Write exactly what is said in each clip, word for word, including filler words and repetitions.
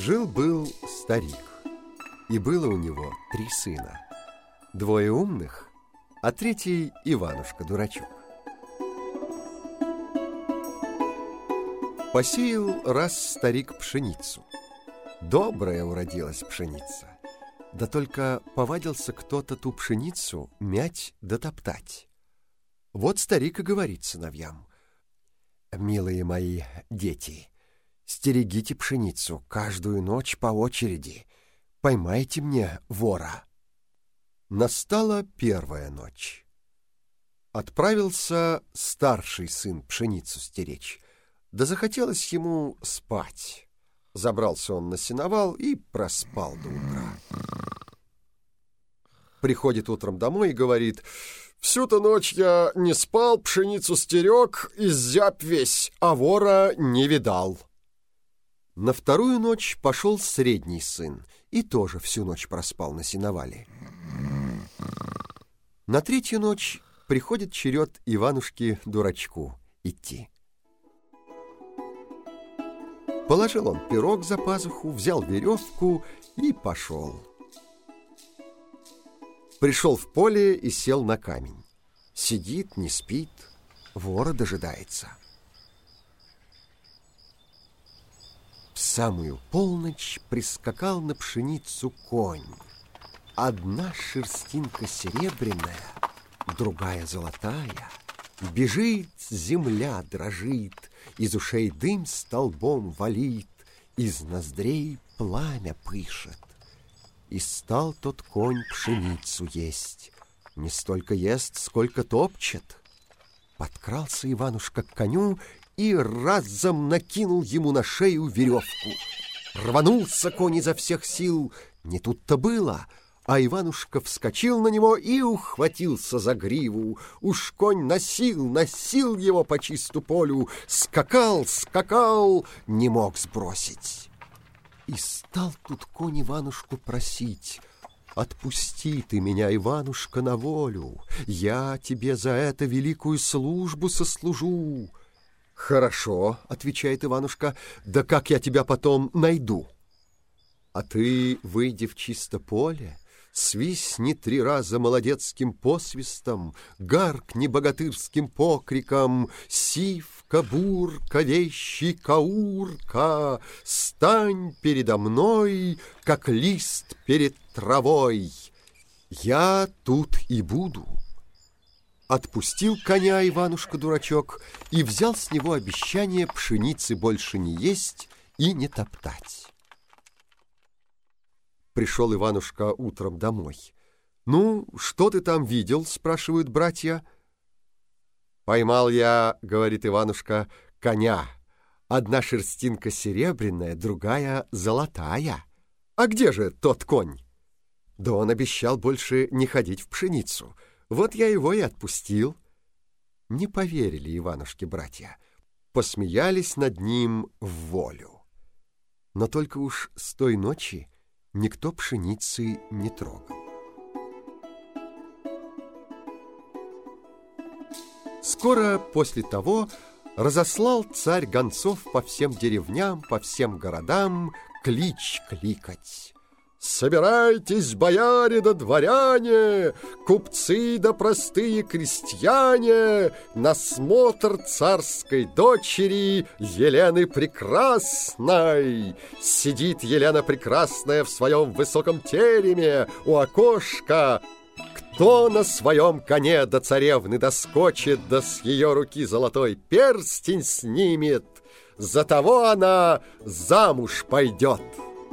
Жил-был старик, и было у него три сына. Двое умных, а третий Иванушка-дурачок. Посеял раз старик пшеницу. Добрая уродилась пшеница. Да только повадился кто-то ту пшеницу мять да топтать. Вот старик и говорит сыновьям: «Милые мои дети, стерегите пшеницу каждую ночь по очереди, поймайте мне вора». Настала первая ночь. Отправился старший сын пшеницу стеречь, да захотелось ему спать. Забрался он на сеновал и проспал до утра. Приходит утром домой и говорит: «Всю-то ночь я не спал, пшеницу стерег, изяб весь, а вора не видал». На вторую ночь пошел средний сын и тоже всю ночь проспал на сеновале. На третью ночь приходит черед Иванушке-дурачку идти. Положил он пирог за пазуху, взял веревку и пошел. Пришел в поле и сел на камень. Сидит, не спит, вора дожидается. В самую полночь прискакал на пшеницу конь. Одна шерстинка серебряная, другая золотая. Бежит, земля дрожит, из ушей дым столбом валит, из ноздрей пламя пышет. И стал тот конь пшеницу есть, не столько ест, сколько топчет. Подкрался Иванушка к коню и разом накинул ему на шею веревку. Рванулся конь изо всех сил, не тут-то было, а Иванушка вскочил на него и ухватился за гриву. Уж конь носил, носил его по чисту полю, скакал, скакал, не мог сбросить. И стал тут конь Иванушку просить: «Отпусти ты меня, Иванушка, на волю, я тебе за это великую службу сослужу». «Хорошо», — отвечает Иванушка, — «да как я тебя потом найду?» «А ты, выйди в чисто поле, свистни три раза молодецким посвистом, гаркни богатырским покриком: сивка, бурка, вещи, каурка, стань передо мной, как лист перед травой. Я тут и буду». Отпустил коня Иванушка-дурачок и взял с него обещание пшеницы больше не есть и не топтать. Пришел Иванушка утром домой. «Ну, что ты там видел?» — спрашивают братья. «Поймал я, — говорит Иванушка, — коня. Одна шерстинка серебряная, другая золотая». «А где же тот конь?» «Да он обещал больше не ходить в пшеницу. Вот я его и отпустил». Не поверили Иванушке братья, посмеялись над ним в волю. Но только уж с той ночи никто пшеницы не трогал. Скоро после того разослал царь гонцов по всем деревням, по всем городам клич кликать: «Собирайтесь, бояре да дворяне, купцы да простые крестьяне, на смотр царской дочери Елены Прекрасной! Сидит Елена Прекрасная в своем высоком тереме у окошка. Кто на своем коне до царевны доскочит, да с ее руки золотой перстень снимет, за того она замуж пойдет».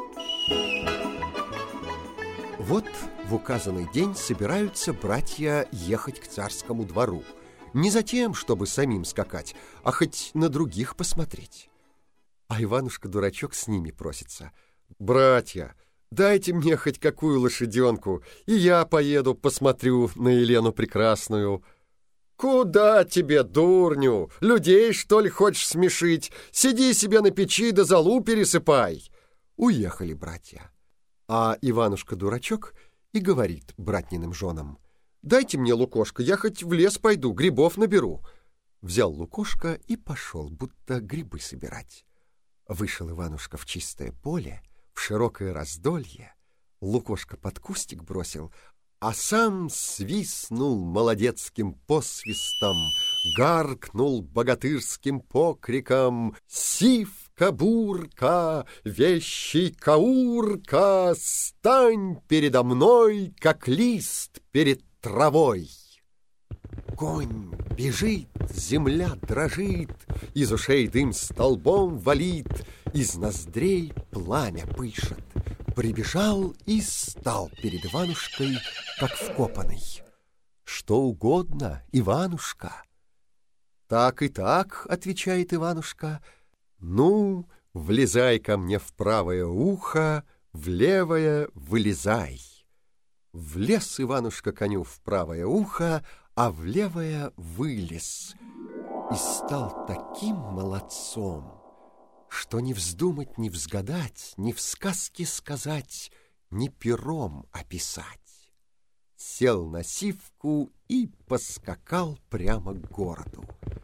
Вот в указанный день собираются братья ехать к царскому двору. Не за тем, чтобы самим скакать, а хоть на других посмотреть. А Иванушка-дурачок с ними просится: «Братья, дайте мне хоть какую лошаденку, и я поеду посмотрю на Елену Прекрасную». «Куда тебе, дурню? Людей, что ли, хочешь смешить? Сиди себе на печи да золу пересыпай». Уехали братья. А Иванушка-дурачок и говорит братниным женам: «Дайте мне лукошко, я хоть в лес пойду, грибов наберу». Взял лукошко и пошел, будто грибы собирать. Вышел Иванушка в чистое поле, в широкое раздолье, Лукошка под кустик бросил, а сам свистнул молодецким посвистом, гаркнул богатырским покриком: «Сивка-бурка, вещий каурка, стань передо мной, как лист перед травой!» Конь бежит, земля дрожит, из ушей дым столбом валит, из ноздрей пламя пышет. Прибежал и стал перед Иванушкой, как вкопанный. «Что угодно, Иванушка». «Так и так», — отвечает Иванушка. «Ну, влезай ко мне в правое ухо, в левое вылезай». Влез Иванушка коню в правое ухо, а в левое вылез, и стал таким молодцом, что не вздумать, не взгадать, ни в сказке сказать, ни пером описать. Сел на сивку и поскакал прямо к городу.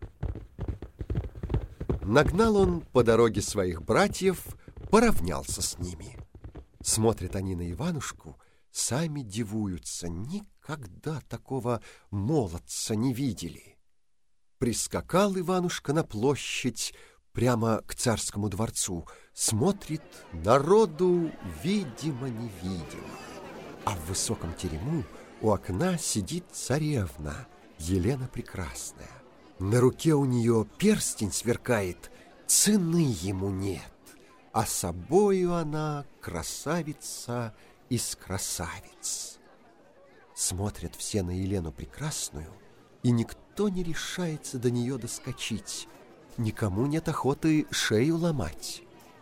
Нагнал он по дороге своих братьев, поравнялся с ними. Смотрят они на Иванушку, сами дивуются, никогда такого молодца не видели. Прискакал Иванушка на площадь, прямо к царскому дворцу, смотрит, народу видимо-невидимо. А в высоком терему у окна сидит царевна, Елена Прекрасная. На руке у нее перстень сверкает, цены ему нет, а собою она красавица из красавиц. Смотрят все на Елену Прекрасную, и никто не решается до нее доскочить, никому нет охоты шею ломать.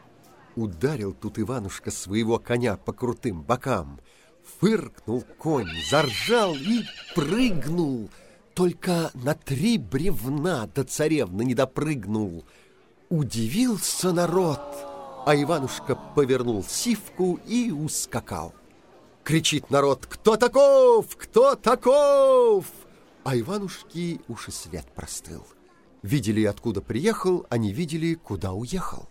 Ударил тут Иванушка своего коня по крутым бокам, фыркнул конь, заржал и прыгнул, только на три бревна до царевны не допрыгнул. Удивился народ, а Иванушка повернул сивку и ускакал. Кричит народ: «Кто таков? Кто таков?» А Иванушки уж и свет простыл. Видели, откуда приехал, а не видели, куда уехал.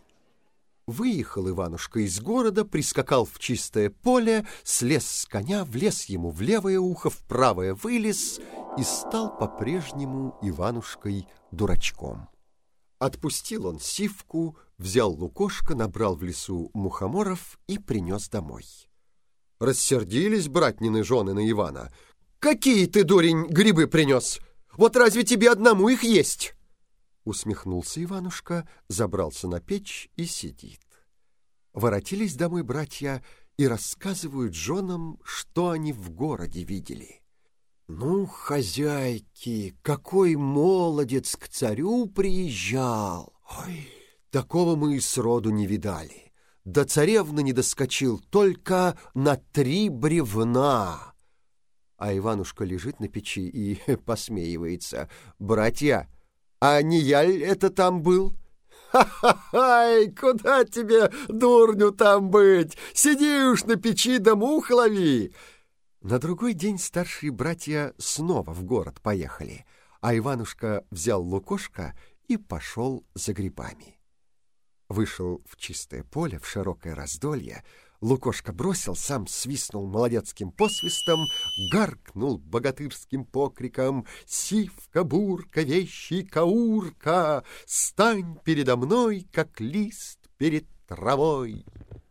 Выехал Иванушка из города, прискакал в чистое поле, слез с коня, влез ему в левое ухо, в правое вылез и стал по-прежнему Иванушкой дурачком. Отпустил он сивку, взял Лукошка, набрал в лесу мухоморов и принес домой. Рассердились братнины жены на Ивана. «Какие ты, дурень, грибы принес? Вот разве тебе одному их есть?» Усмехнулся Иванушка, забрался на печь и сидит. Воротились домой братья и рассказывают женам, что они в городе видели. «Ну, хозяйки, какой молодец к царю приезжал! Ой, такого мы и сроду не видали. До царевны не доскочил, только на три бревна». А Иванушка лежит на печи и посмеивается. «Братья, а не я ли это там был?» «Ха-ха-хай, куда тебе, дурню, там быть? Сиди уж на печи да мух лови!» На другой день старшие братья снова в город поехали, а Иванушка взял Лукошка и пошел за грибами. Вышел в чистое поле, в широкое раздолье, Лукошка бросил, сам свистнул молодецким посвистом, гаркнул богатырским покриком: «Сивка-бурка, вещий каурка, стань передо мной, как лист перед травой!»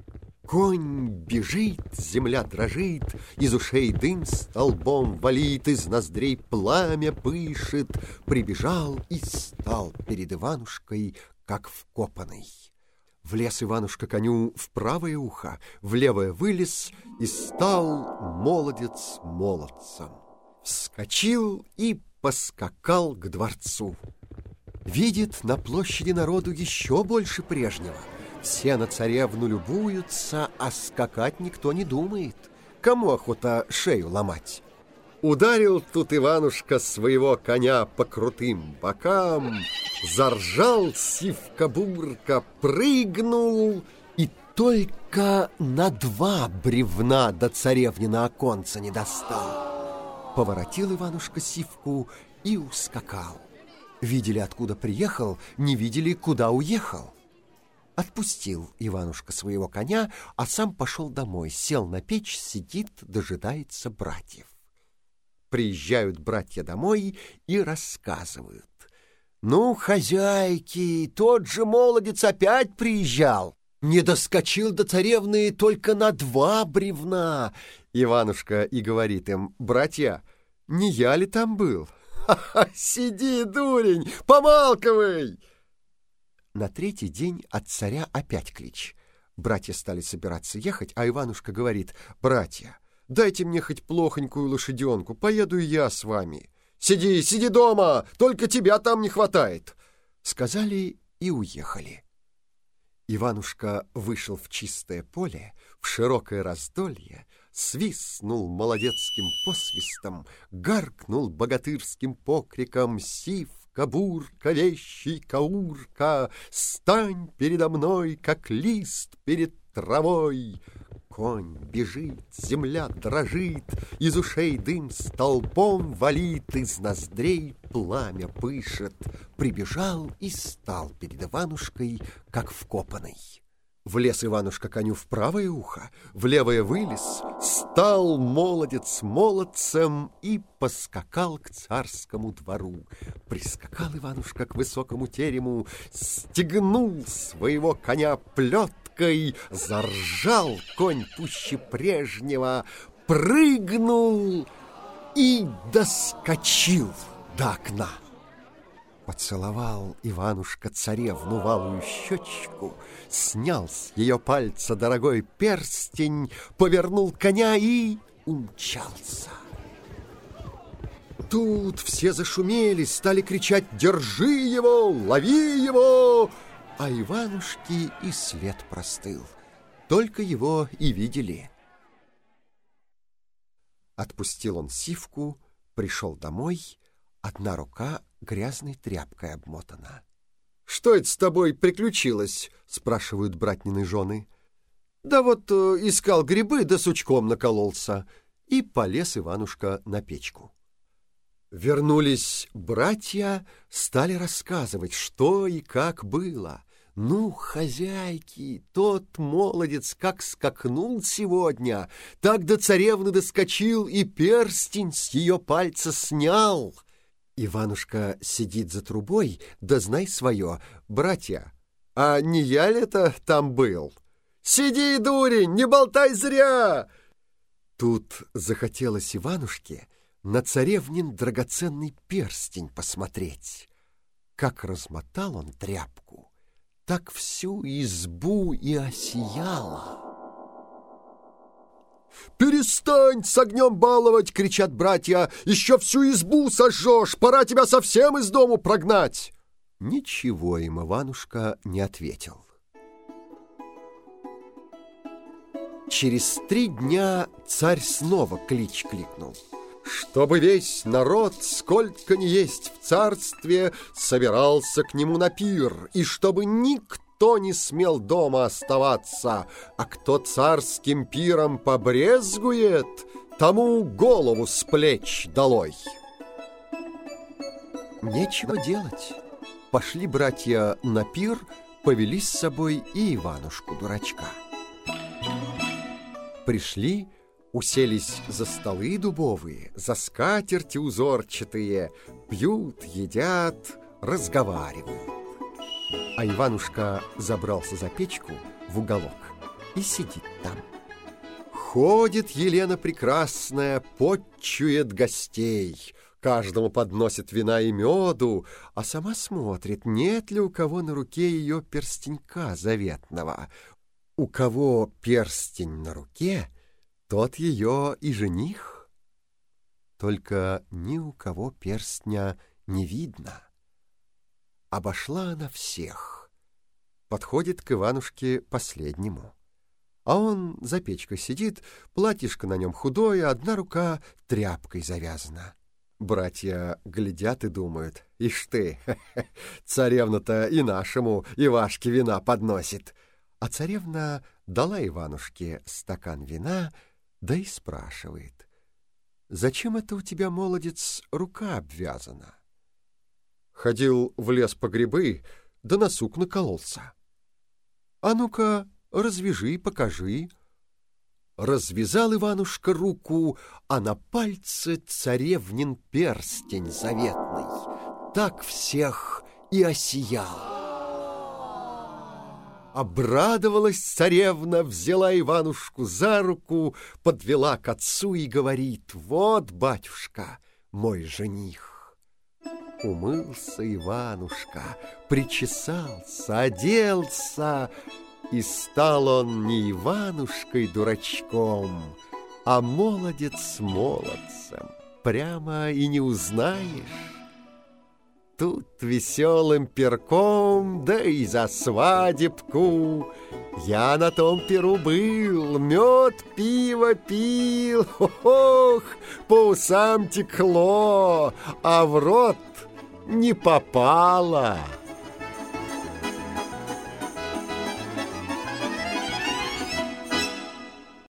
Конь бежит, земля дрожит, из ушей дым столбом валит, из ноздрей пламя пышет. Прибежал и стал перед Иванушкой, как вкопанный. Влез Иванушка коню в правое ухо, в левое вылез и стал молодец молодцем. Вскочил и поскакал к дворцу. Видит на площади народу еще больше прежнего. Все на царевну любуются, а скакать никто не думает. Кому охота шею ломать? Ударил тут Иванушка своего коня по крутым бокам, заржал сивка-бурка, прыгнул и только на два бревна до царевнина оконца не достал. Поворотил Иванушка сивку и ускакал. Видели, откуда приехал, не видели, куда уехал. Отпустил Иванушка своего коня, а сам пошел домой, сел на печь, сидит, дожидается братьев. Приезжают братья домой и рассказывают. «Ну, хозяйки, тот же молодец опять приезжал. Не доскочил до царевны только на два бревна». Иванушка и говорит им: «Братья, не я ли там был?» «Ха-ха, сиди, дурень, помалковай!» На третий день от царя опять клич. Братья стали собираться ехать, а Иванушка говорит: «Братья, дайте мне хоть плохонькую лошаденку, поеду и я с вами». «Сиди, сиди дома, только тебя там не хватает», — сказали и уехали. Иванушка вышел в чистое поле, в широкое раздолье, свистнул молодецким посвистом, гаркнул богатырским покриком: «Сивка, бурка, вещий каурка, стань передо мной, как лист перед травой!» Конь бежит, земля дрожит, из ушей дым столбом валит, из ноздрей пламя пышет. Прибежал и стал перед Иванушкой, как вкопанный. Влез Иванушка коню в правое ухо, в левое вылез, стал молодец молодцем и поскакал к царскому двору. Прискакал Иванушка к высокому терему, стегнул своего коня плеткой, заржал конь пуще прежнего, прыгнул и доскочил до окна. Поцеловал Иванушка царевну в алую щечку, снял с ее пальца дорогой перстень, повернул коня и умчался. Тут все зашумели, стали кричать: «Держи его! Лови его!» А Иванушке и след простыл, только его и видели. Отпустил он Сивку, пришел домой, одна рука грязной тряпкой обмотана. «Что это с тобой приключилось?» — спрашивают братнины жены. «Да вот э, искал грибы, да сучком накололся». И полез Иванушка на печку. Вернулись братья, стали рассказывать, что и как было. «Ну, хозяйки, тот молодец как скакнул сегодня, так до царевны доскочил и перстень с ее пальца снял». Иванушка сидит за трубой, да знай свое: «Братья, а не я ли это там был?» «Сиди, дурень, не болтай зря!» Тут захотелось Иванушке на царевнин драгоценный перстень посмотреть. Как размотал он тряпку, так всю избу и осияла. «Перестань с огнем баловать!» — кричат братья. «Еще всю избу сожжешь! Пора тебя совсем из дому прогнать!» Ничего им Иванушка не ответил. Через три дня царь снова клич кликнул: чтобы весь народ, сколько ни есть в царстве, собирался к нему на пир, и чтобы никто Кто не смел дома оставаться, а кто царским пиром побрезгует, тому голову с плеч долой. Нечего делать. Пошли братья на пир, повели с собой и Иванушку-дурачка. Пришли, уселись за столы дубовые, за скатерти узорчатые, пьют, едят, разговаривают. А Иванушка забрался за печку в уголок и сидит там. Ходит Елена Прекрасная, почует гостей, каждому подносит вина и меду, а сама смотрит, нет ли у кого на руке ее перстенька заветного. У кого перстень на руке, тот ее и жених. Только ни у кого перстня не видно. Обошла она всех, подходит к Иванушке последнему. А он за печкой сидит, платьишко на нем худое, одна рука тряпкой завязана. Братья глядят и думают: ишь ты, царевна-то и нашему Ивашке вина подносит. А царевна дала Иванушке стакан вина, да и спрашивает: зачем это у тебя, молодец, рука обвязана? Ходил в лес по грибы, да на сук накололся. А ну-ка, развяжи, покажи. Развязал Иванушка руку, а на пальце царевнин перстень заветный. Так всех и осиял. Обрадовалась царевна, взяла Иванушку за руку, подвела к отцу и говорит: «Вот, батюшка, мой жених». Умылся Иванушка, причесался, оделся, и стал он не Иванушкой-дурачком, а молодец молодцем, прямо и не узнаешь. Тут веселым перком, да и за свадебку. Я на том перу был, мед, пиво пил, ох, по усам текло, а в рот не попало.